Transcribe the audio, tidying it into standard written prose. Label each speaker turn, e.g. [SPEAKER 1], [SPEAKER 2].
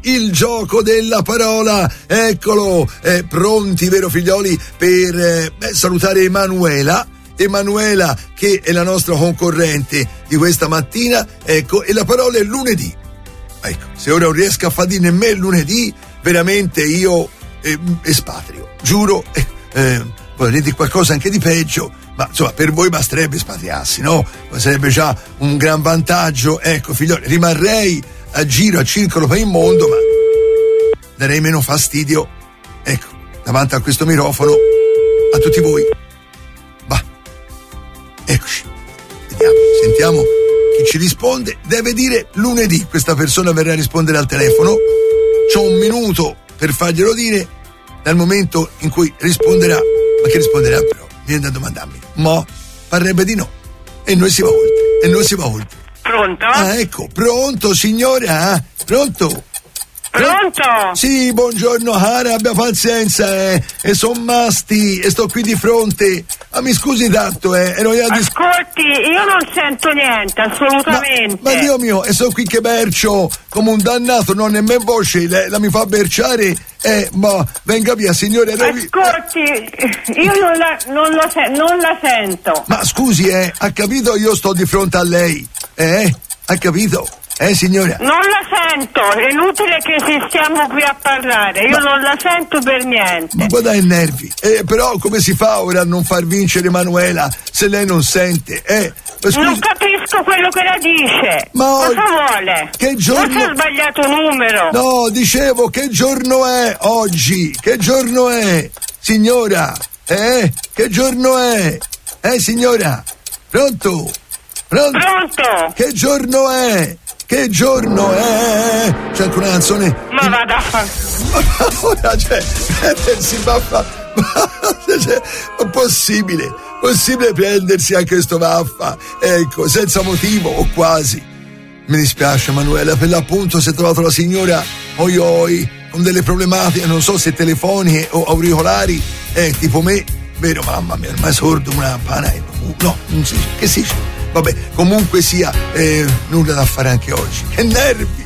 [SPEAKER 1] il gioco della parola. Eccolo, pronti, vero figlioli, per salutare Emanuela, che è la nostra concorrente di questa mattina, ecco, e la parola è lunedì. Ecco, se ora non riesco a far di nemmeno lunedì, veramente io espatrio, giuro, vorrei dire qualcosa anche di peggio, ma insomma per voi basterebbe espatriarsi, no? Sarebbe già un gran vantaggio. Ecco figlioli, rimarrei a giro, a circolo per il mondo, ma darei meno fastidio, ecco, davanti a questo microfono a tutti voi. Va, eccoci, vediamo, sentiamo chi ci risponde. Deve dire lunedì, questa persona verrà a rispondere al telefono. C'ho un minuto per farglielo dire dal momento in cui risponderà. Ma che risponderà però? Viene da domandarmi. Ma parrebbe di no. E noi si va oltre.
[SPEAKER 2] Pronto?
[SPEAKER 1] Ah, ecco, pronto signora? Pronto?
[SPEAKER 2] Pronto?
[SPEAKER 1] Sì, buongiorno cara, abbia pazienza, e son Masti e sto qui di fronte. Ah, mi scusi tanto, ero io
[SPEAKER 2] Ascolti, io non sento niente, assolutamente.
[SPEAKER 1] Ma Dio mio, e sto qui che bercio come un dannato, non nemmeno voce, la mi fa berciare, ma venga via signore.
[SPEAKER 2] Ascolti, io non la sento.
[SPEAKER 1] Ma scusi, ha capito, io sto di fronte a lei, ha capito? Signora?
[SPEAKER 2] Non la sento, è inutile che stiamo qui a parlare, io non la sento per niente.
[SPEAKER 1] Ma guarda i nervi, però come si fa ora a non far vincere Emanuela se lei non sente?
[SPEAKER 2] Non capisco quello che la dice.
[SPEAKER 1] Ma
[SPEAKER 2] cosa vuole?
[SPEAKER 1] Che giorno?
[SPEAKER 2] Forse ha sbagliato numero.
[SPEAKER 1] No, dicevo, che giorno è oggi? Che giorno è? Signora? Che giorno è? Signora? Pronto?
[SPEAKER 2] Pronto?
[SPEAKER 1] Che giorno è? Che giorno è? C'è anche una canzone.
[SPEAKER 2] Ma vada a fare.
[SPEAKER 1] Ora si baffa. Possibile prendersi anche sto vaffa, ecco, senza motivo o quasi. Mi dispiace Emanuela, per l'appunto si è trovato la signora oi con delle problematiche, non so se telefoniche o auricolari, tipo me, vero mamma mia, ormai sordo una pana, no, non si dice, che si dice? Vabbè, comunque sia, nulla da fare anche oggi. Che nervi!